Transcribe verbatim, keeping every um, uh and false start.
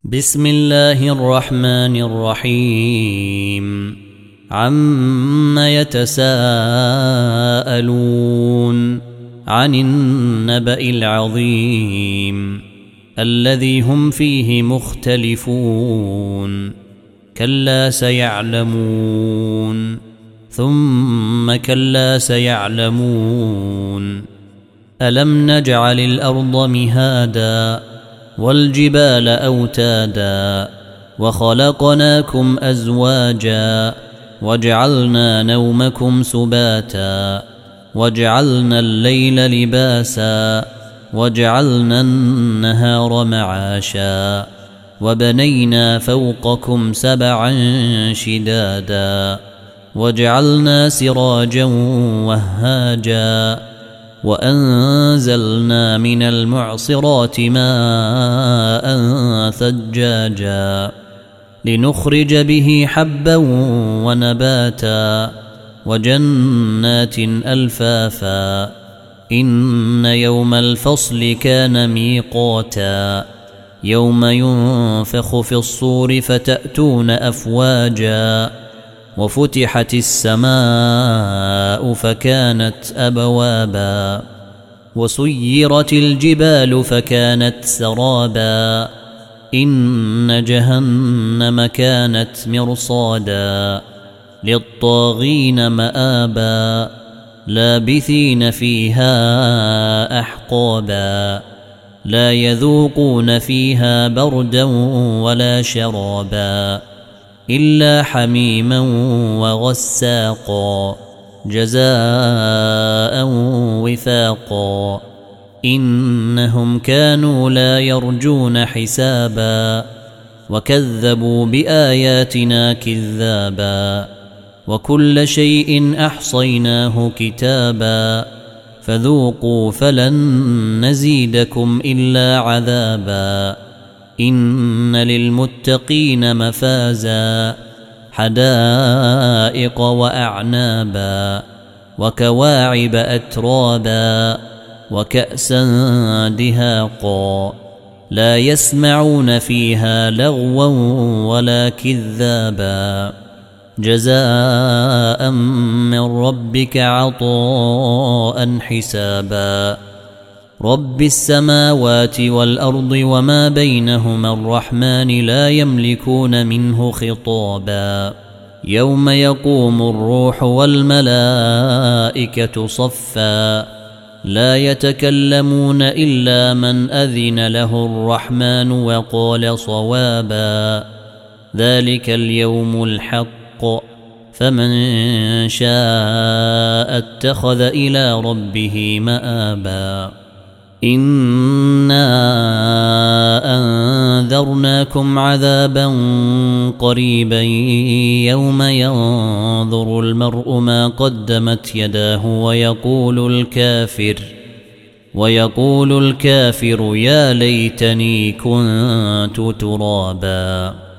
بسم الله الرحمن الرحيم عم يتساءلون عن النبأ العظيم الذي هم فيه مختلفون كلا سيعلمون ثم كلا سيعلمون ألم نجعل الأرض مهادا والجبال أوتادا وخلقناكم أزواجا وجعلنا نومكم سباتا وجعلنا الليل لباسا وجعلنا النهار معاشا وبنينا فوقكم سبعا شدادا وجعلنا سراجا وهاجا وأنزلنا من المعصرات ماء ثجاجا لنخرج به حبا ونباتا وجنات ألفافا إن يوم الفصل كان ميقاتا يوم ينفخ في الصور فتأتون أفواجا وفتحت السماء فكانت أبوابا وسيرت الجبال فكانت سرابا إن جهنم كانت مرصادا للطاغين مآبا لابثين فيها أحقابا لا يذوقون فيها بردا ولا شرابا إلا حميما وغساقا جزاء وفاقا إنهم كانوا لا يرجون حسابا وكذبوا بآياتنا كذابا وكل شيء أحصيناه كتابا فذوقوا فلن نزيدكم إلا عذابا إن للمتقين مفازا حدائق وأعنابا وكواعب أترابا وكأسا دهاقا لا يسمعون فيها لغوا ولا كذابا جزاء من ربك عطاء حسابا رب السماوات والأرض وما بينهما الرحمن لا يملكون منه خطابا يوم يقوم الروح والملائكة صفا لا يتكلمون إلا من أذن له الرحمن وقال صوابا ذلك اليوم الحق فمن شاء اتخذ إلى ربه مآبا إنا أنذرناكم عذابا قريبا يوم ينظر المرء ما قدمت يداه ويقول الكافر ويقول الكافر يا ليتني كنت ترابا.